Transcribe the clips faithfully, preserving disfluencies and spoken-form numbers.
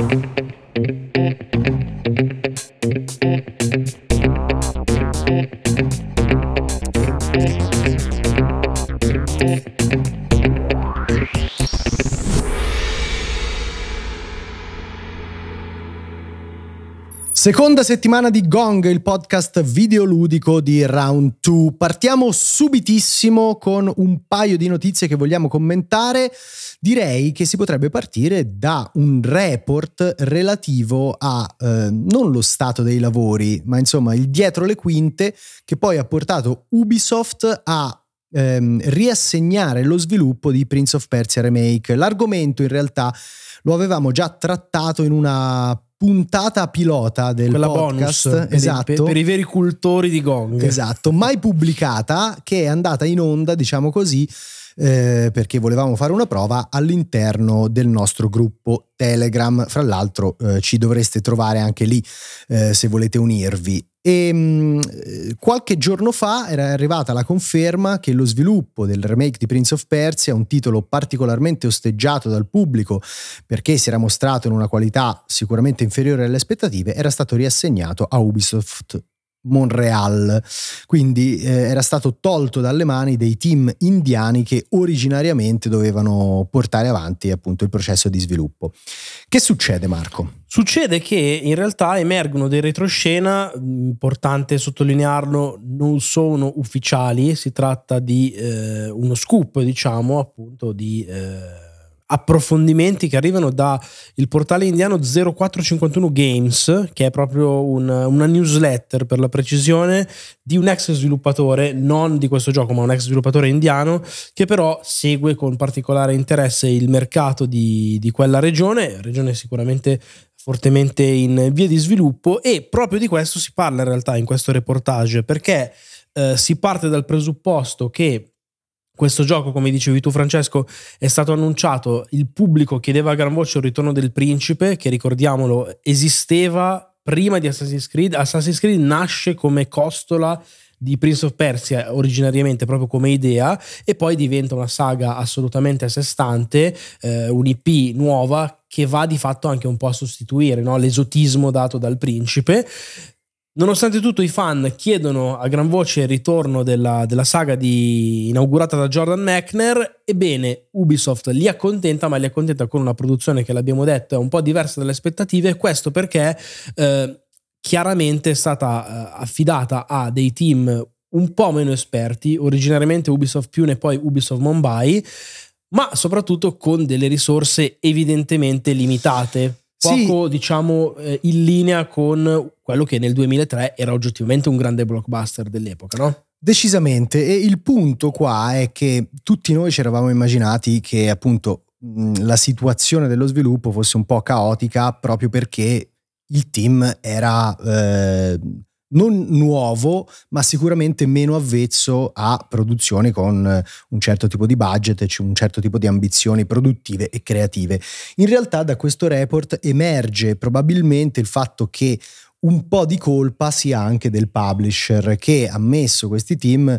Seconda settimana di Gong, il podcast videoludico di Round due. Partiamo subitissimo con un paio di notizie che vogliamo commentare. Direi che si potrebbe partire da un report relativo a eh, non lo stato dei lavori, ma insomma il dietro le quinte, che poi ha portato Ubisoft a ehm, riassegnare lo sviluppo di Prince of Persia Remake. L'argomento in realtà lo avevamo già trattato in una puntata pilota del quella podcast, bonus, esatto, per, i, per i veri cultori di Gong, esatto, mai pubblicata, che è andata in onda, diciamo così, eh, perché volevamo fare una prova all'interno del nostro gruppo Telegram. Fra l'altro eh, ci dovreste trovare anche lì eh, se volete unirvi. E mh, qualche giorno fa era arrivata la conferma che lo sviluppo del remake di Prince of Persia, un titolo particolarmente osteggiato dal pubblico perché si era mostrato in una qualità sicuramente inferiore alle aspettative, era stato riassegnato a Ubisoft Montreal, quindi eh, era stato tolto dalle mani dei team indiani che originariamente dovevano portare avanti appunto il processo di sviluppo. Che succede, Marco? Succede che in realtà emergono dei retroscena, importante sottolinearlo, non sono ufficiali, si tratta di eh, uno scoop, diciamo, appunto di eh, approfondimenti che arrivano da il portale indiano zero quattro cinquantuno Games, che è proprio un, una newsletter, per la precisione, di un ex sviluppatore, non di questo gioco ma un ex sviluppatore indiano, che però segue con particolare interesse il mercato di, di quella regione, regione sicuramente fortemente in via di sviluppo, e proprio di questo si parla in realtà in questo reportage, perché eh, si parte dal presupposto che questo gioco, come dicevi tu Francesco, è stato annunciato, il pubblico chiedeva a gran voce il ritorno del principe, che ricordiamolo esisteva prima di Assassin's Creed. Assassin's Creed nasce come costola di Prince of Persia originariamente, proprio come idea, e poi diventa una saga assolutamente a sé stante, eh, un'I P nuova che va di fatto anche un po' a sostituire, no, l'esotismo dato dal principe. Nonostante tutto i fan chiedono a gran voce il ritorno della, della saga di, inaugurata da Jordan Mechner. Ebbene, Ubisoft li accontenta, ma li accontenta con una produzione che, l'abbiamo detto, è un po' diversa dalle aspettative. Questo perché eh, chiaramente è stata eh, affidata a dei team un po' meno esperti, originariamente Ubisoft Pune e poi Ubisoft Mumbai, ma soprattutto con delle risorse evidentemente limitate. Poco, sì, diciamo, eh, in linea con quello che nel duemilatré era oggettivamente un grande blockbuster dell'epoca, no? Decisamente, e il punto qua è che tutti noi ci eravamo immaginati che appunto mh, la situazione dello sviluppo fosse un po' caotica, proprio perché il team era eh, non nuovo, ma sicuramente meno avvezzo a produzioni con un certo tipo di budget, cioè un certo tipo di ambizioni produttive e creative. In realtà da questo report emerge probabilmente il fatto che un po' di colpa sia anche del publisher, che ha messo questi team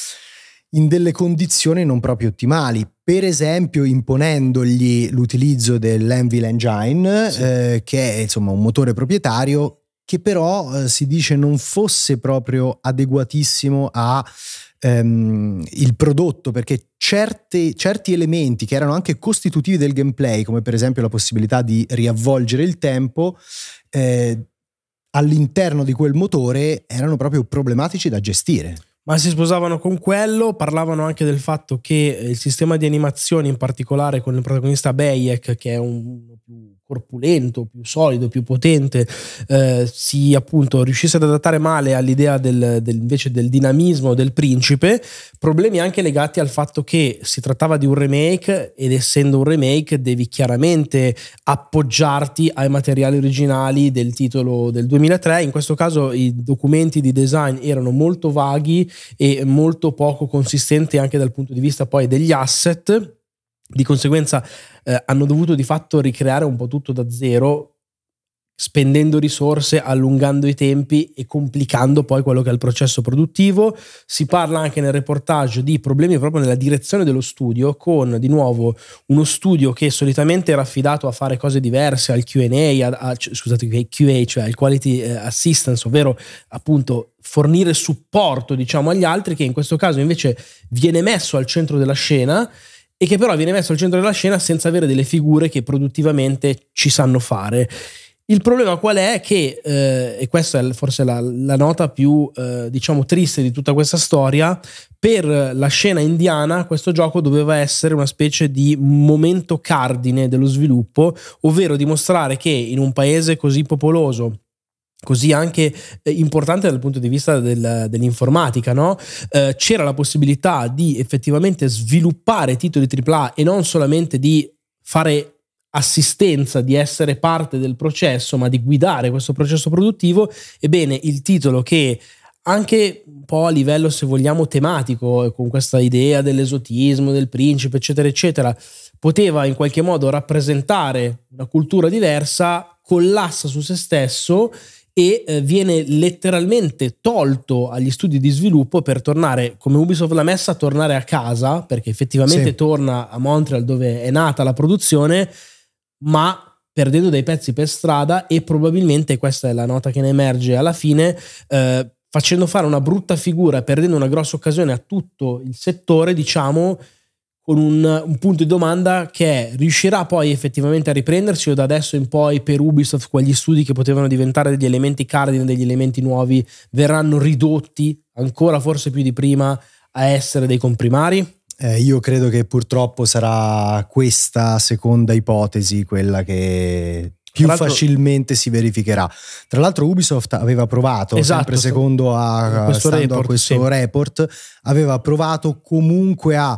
in delle condizioni non proprio ottimali, per esempio imponendogli l'utilizzo dell'Anvil Engine, sì, eh, che è insomma un motore proprietario che però eh, si dice non fosse proprio adeguatissimo a ehm, il prodotto, perché certi, certi elementi che erano anche costitutivi del gameplay, come per esempio la possibilità di riavvolgere il tempo, eh, all'interno di quel motore erano proprio problematici da gestire. Ma si sposavano con quello, parlavano anche del fatto che il sistema di animazione, in particolare con il protagonista Bayek, che è un più corpulento, più solido, più potente, eh, si appunto riuscisse ad adattare male all'idea del, del, invece del dinamismo del principe. Problemi anche legati al fatto che si trattava di un remake, ed essendo un remake devi chiaramente appoggiarti ai materiali originali del titolo del duemilatré. In questo caso i documenti di design erano molto vaghi e molto poco consistenti anche dal punto di vista poi degli asset. Di conseguenza eh, hanno dovuto di fatto ricreare un po' tutto da zero. spendendo risorse, allungando i tempi e complicando poi quello che è il processo produttivo. Si parla anche nel reportage di problemi proprio nella direzione dello studio, con di nuovo uno studio che solitamente era affidato a fare cose diverse, al Q and A, a, a, scusate, Q A, cioè al Quality Assistance, ovvero appunto fornire supporto diciamo agli altri, che in questo caso invece viene messo al centro della scena, e che però viene messo al centro della scena senza avere delle figure che produttivamente ci sanno fare. Il problema qual è? Che, eh, e questa è forse la, la nota più eh, diciamo triste di tutta questa storia, per la scena indiana questo gioco doveva essere una specie di momento cardine dello sviluppo, ovvero dimostrare che in un paese così popoloso, così anche eh, importante dal punto di vista del, dell'informatica, no? Eh, c'era la possibilità di effettivamente sviluppare titoli tripla A e non solamente di fare assistenza, di essere parte del processo, ma di guidare questo processo produttivo. Ebbene, il titolo che anche un po' a livello, se vogliamo, tematico, con questa idea dell'esotismo, del principe, eccetera, eccetera, poteva in qualche modo rappresentare una cultura diversa, collassa su se stesso e eh, viene letteralmente tolto agli studi di sviluppo per tornare, come Ubisoft l'ha messa, tornare a casa, perché effettivamente sì. torna a Montreal dove è nata la produzione, ma perdendo dei pezzi per strada, e probabilmente, questa è la nota che ne emerge alla fine, eh, facendo fare una brutta figura, perdendo una grossa occasione a tutto il settore, diciamo, con un, un punto di domanda che è: riuscirà poi effettivamente a riprendersi, o da adesso in poi per Ubisoft quegli studi che potevano diventare degli elementi cardine, degli elementi nuovi, verranno ridotti ancora forse più di prima a essere dei comprimari? Eh, io credo che purtroppo sarà questa seconda ipotesi quella che più facilmente si verificherà. Tra l'altro Ubisoft aveva provato, esatto, sempre secondo a questo, report, a questo sì. report, aveva provato comunque a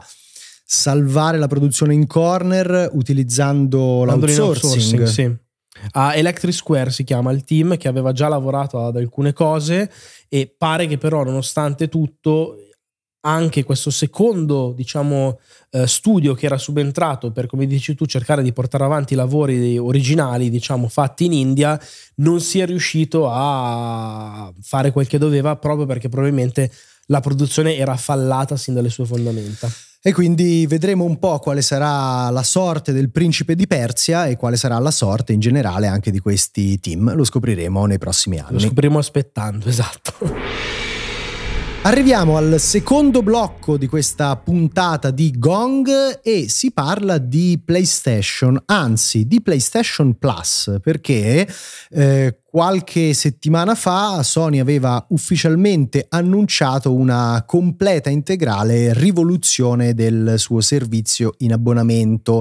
salvare la produzione in corner utilizzando l'outsourcing. Sì. A Electric Square si chiama il team, che aveva già lavorato ad alcune cose, e pare che però nonostante tutto anche questo secondo, diciamo, eh, studio che era subentrato per, come dici tu, cercare di portare avanti i lavori originali, diciamo, fatti in India, non sia riuscito a fare quel che doveva, proprio perché probabilmente la produzione era fallata sin dalle sue fondamenta. E quindi vedremo un po' quale sarà la sorte del Principe di Persia e quale sarà la sorte in generale anche di questi team. Lo scopriremo nei prossimi anni. Lo scopriremo aspettando, esatto. Arriviamo al secondo blocco di questa puntata di Gong e si parla di PlayStation, anzi di PlayStation Plus, perché eh, qualche settimana fa Sony aveva ufficialmente annunciato una completa integrale rivoluzione del suo servizio in abbonamento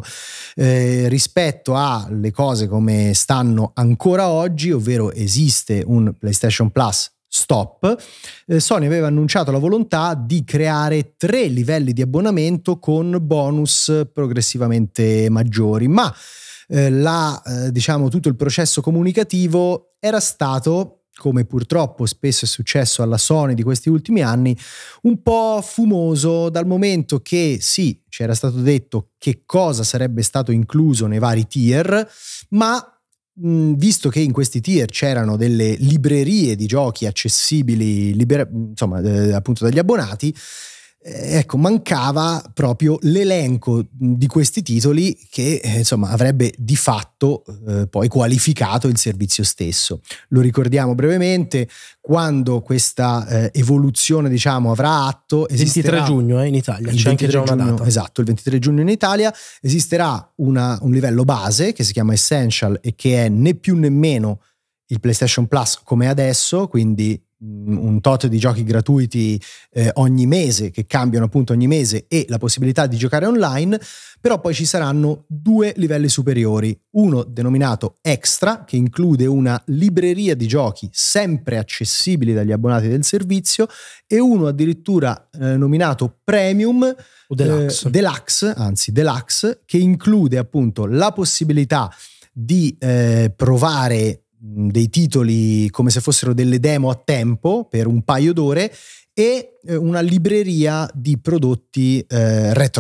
eh, rispetto alle cose come stanno ancora oggi, ovvero esiste un PlayStation Plus Stop. eh, Sony aveva annunciato la volontà di creare tre livelli di abbonamento con bonus progressivamente maggiori, ma eh, la, eh, diciamo tutto il processo comunicativo era stato, come purtroppo spesso è successo alla Sony di questi ultimi anni, un po' fumoso, dal momento che sì, c'era stato detto che cosa sarebbe stato incluso nei vari tier, ma visto che in questi tier c'erano delle librerie di giochi accessibili liber- insomma eh, appunto dagli abbonati, eh, ecco, mancava proprio l'elenco di questi titoli che eh, insomma avrebbe di fatto eh, poi qualificato il servizio stesso. Lo ricordiamo brevemente: quando questa eh, evoluzione, diciamo, avrà atto, esisterà ventitré giugno eh, in Italia, c'è anche già una giugno, data. Esatto, il ventitré giugno in Italia esisterà una, un livello base che si chiama Essential e che è né più né meno il PlayStation Plus come adesso, quindi un tot di giochi gratuiti eh, ogni mese, che cambiano appunto ogni mese, e la possibilità di giocare online. Però poi ci saranno due livelli superiori, uno denominato Extra, che include una libreria di giochi sempre accessibili dagli abbonati del servizio, e uno addirittura eh, nominato Premium o Deluxe. Eh, Deluxe, anzi Deluxe, che include appunto la possibilità di eh, provare dei titoli come se fossero delle demo a tempo per un paio d'ore, e una libreria di prodotti eh, retro,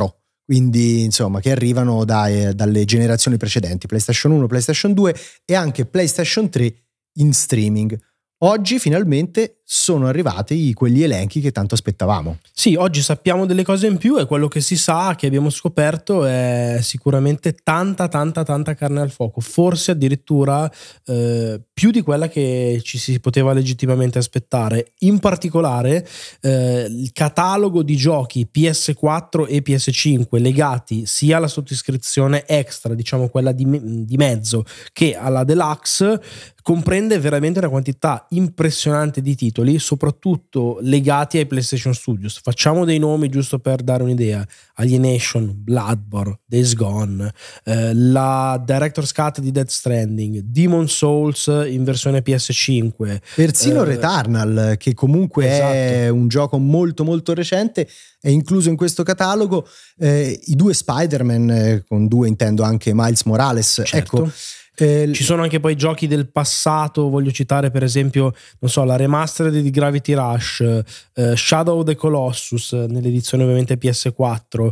quindi insomma che arrivano dai, dalle generazioni precedenti, PlayStation uno, PlayStation due e anche PlayStation tre in streaming. Oggi finalmente sono arrivati quegli elenchi che tanto aspettavamo. Sì, oggi sappiamo delle cose in più e quello che si sa, che abbiamo scoperto, è sicuramente tanta tanta tanta carne al fuoco, forse addirittura eh, più di quella che ci si poteva legittimamente aspettare. In particolare eh, il catalogo di giochi P S quattro e P S cinque legati sia alla sottoscrizione extra, diciamo quella di, di mezzo, che alla deluxe, comprende veramente una quantità impressionante di titoli, soprattutto legati ai PlayStation Studios. Facciamo dei nomi giusto per dare un'idea: Alienation, Bloodborne, Days Gone, eh, la Director's Cut di Death Stranding, Demon's Souls in versione P S cinque, persino eh, Returnal, che comunque esatto. è un gioco molto molto recente, è incluso in questo catalogo. Eh, i due Spider-Man, eh, con due intendo anche Miles Morales, certo. ecco. Eh, Ci sono anche poi giochi del passato, voglio citare per esempio, non so, la remastered di Gravity Rush, eh, Shadow of the Colossus nell'edizione ovviamente P S quattro,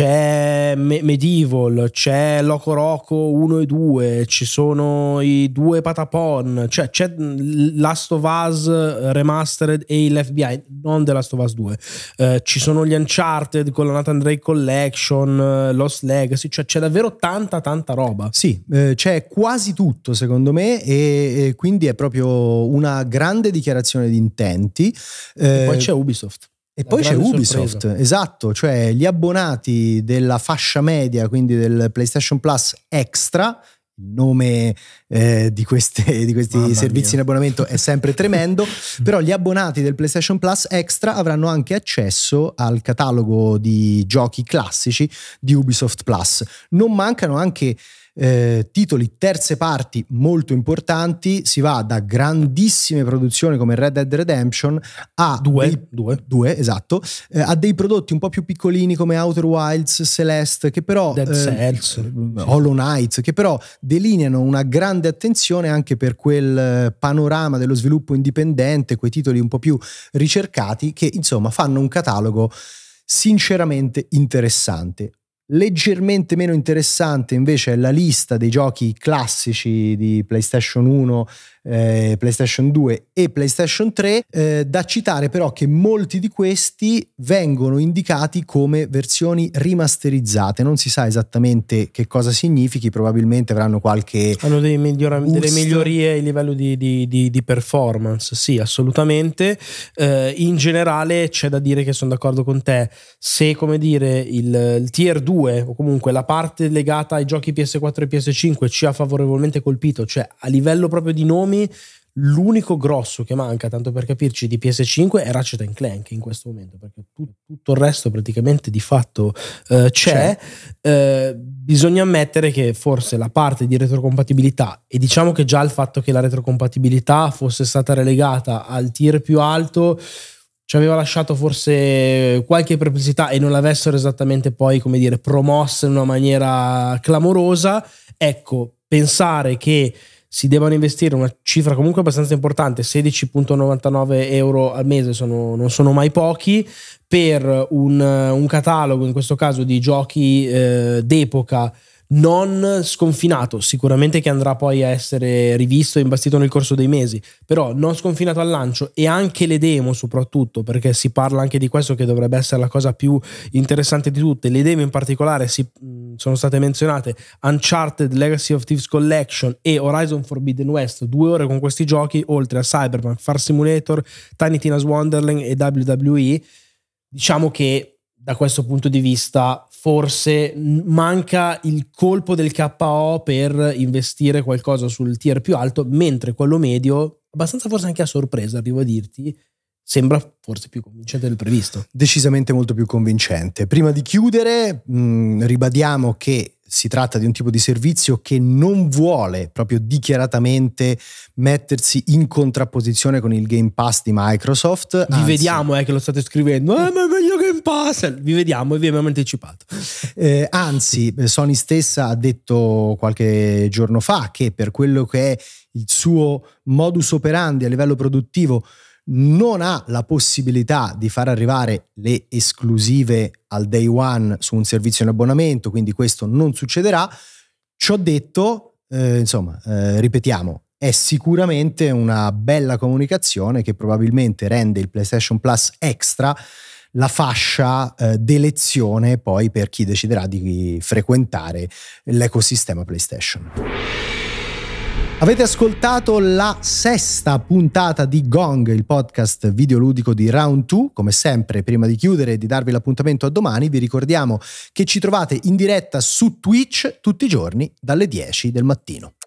c'è Me- Medieval, c'è Loco Roco uno e due, ci sono i due Patapon, cioè c'è Last of Us remastered e il Left Behind, non The Last of Us due, eh, ci sono gli Uncharted con la Nathan Drake Collection, Lost Legacy, cioè c'è davvero tanta tanta roba. Sì, eh, c'è quasi quasi tutto secondo me, e, e quindi è proprio una grande dichiarazione di intenti. E eh, poi c'è Ubisoft. E poi c'è Ubisoft, sorpresa. Esatto, cioè gli abbonati della fascia media, quindi del PlayStation Plus Extra, il nome eh, di, queste, di questi Mamma servizi mia. in abbonamento è sempre tremendo, però gli abbonati del PlayStation Plus Extra avranno anche accesso al catalogo di giochi classici di Ubisoft Plus. Non mancano anche Eh, titoli terze parti molto importanti, si va da grandissime produzioni come Red Dead Redemption a due, dei, due. due esatto, eh, a dei prodotti un po' più piccolini come Outer Wilds, Celeste, che però Dead eh, Cells, Hollow Knight, che però delineano una grande attenzione anche per quel panorama dello sviluppo indipendente, quei titoli un po' più ricercati che insomma fanno un catalogo sinceramente interessante. Leggermente meno interessante invece è la lista dei giochi classici di PlayStation uno, eh, PlayStation due e PlayStation tre, eh, da citare però che molti di questi vengono indicati come versioni rimasterizzate. Non si sa esattamente che cosa significhi, probabilmente avranno qualche hanno dei migliora- delle migliorie a livello di, di, di, di performance, sì, assolutamente. Eh, in generale c'è da dire che sono d'accordo con te, se come dire il, il tier due o comunque la parte legata ai giochi P S quattro e P S cinque ci ha favorevolmente colpito, cioè a livello proprio di nomi l'unico grosso che manca, tanto per capirci, di P S cinque è Ratchet and Clank in questo momento, perché tutto, tutto il resto praticamente di fatto eh, c'è, c'è. Eh, bisogna ammettere che forse la parte di retrocompatibilità, e diciamo che già il fatto che la retrocompatibilità fosse stata relegata al tier più alto ci aveva lasciato forse qualche perplessità e non l'avessero esattamente poi, come dire, promossa in una maniera clamorosa. Ecco, pensare che si devono investire una cifra comunque abbastanza importante, sedici virgola novantanove euro al mese, sono, non sono mai pochi, per un, un catalogo, in questo caso di giochi eh, d'epoca, non sconfinato, sicuramente che andrà poi a essere rivisto e imbastito nel corso dei mesi, però non sconfinato al lancio, e anche le demo soprattutto, perché si parla anche di questo che dovrebbe essere la cosa più interessante di tutte. Le demo in particolare si, sono state menzionate: Uncharted Legacy of Thieves Collection e Horizon Forbidden West, due ore con questi giochi, oltre a Cyberpunk, Far Simulator, Tiny Tina's Wonderland e W W E. Diciamo che da questo punto di vista forse manca il colpo del K O per investire qualcosa sul tier più alto, mentre quello medio, abbastanza forse anche a sorpresa, arrivo a dirti, sembra forse più convincente del previsto. Decisamente molto più convincente. Prima di chiudere, mh, ribadiamo che si tratta di un tipo di servizio che non vuole proprio dichiaratamente mettersi in contrapposizione con il Game Pass di Microsoft. Vi Anzi, vediamo eh, che lo state scrivendo, eh, ma è meglio Game Pass. Vi vediamo e vi abbiamo anticipato. Eh, anzi, Sony stessa ha detto qualche giorno fa che per quello che è il suo modus operandi a livello produttivo non ha la possibilità di far arrivare le esclusive al day one su un servizio in abbonamento, quindi questo non succederà. Ciò detto, eh, insomma, eh, ripetiamo, è sicuramente una bella comunicazione che probabilmente rende il PlayStation Plus Extra la fascia eh, d'elezione poi per chi deciderà di frequentare l'ecosistema PlayStation. Avete ascoltato la sesta puntata di Gong, il podcast videoludico di Round due. Come sempre, prima di chiudere e di darvi l'appuntamento a domani, vi ricordiamo che ci trovate in diretta su Twitch tutti i giorni dalle dieci del mattino.